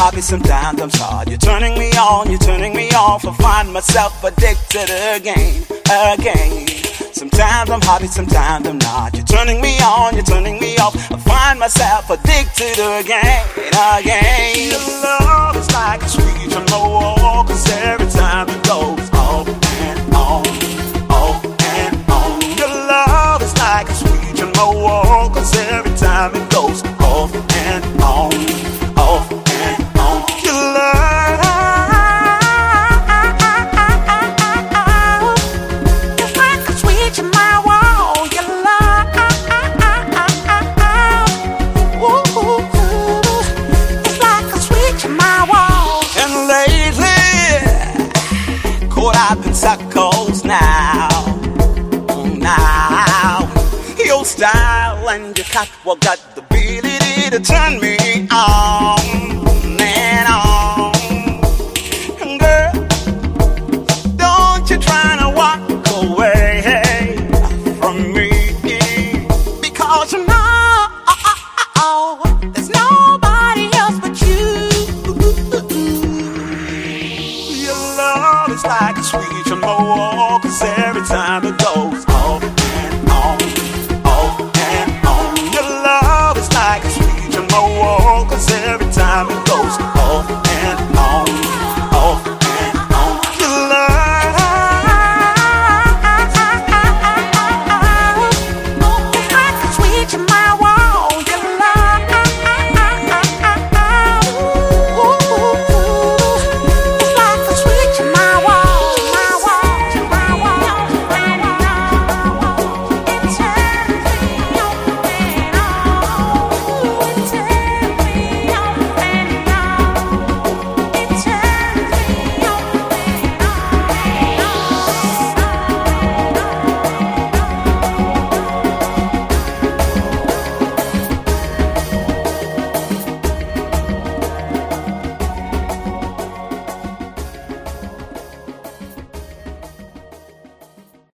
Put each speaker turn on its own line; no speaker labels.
hobby, sometimes I'm sad. You're turning me on, you're turning me off. I find myself addicted again. Sometimes I'm hobby, sometimes I'm not. You're turning me on, you're turning me off. I find myself addicted again. Your love is like a sweet remote, 'cause every time it goes off and on, off and on. Your love is like a sweet remote, 'cause every time it goes off and on, off and on. Your love is like a sweet remote. Your love, it's like a sweet remote. And lately, caught up in circles now. Your style and your catwalk got the ability to turn me on and on. And girl, don't you try to walk away from me, because you know there's nobody else but you. Your love is like a sweet remote, 'cause every time it goes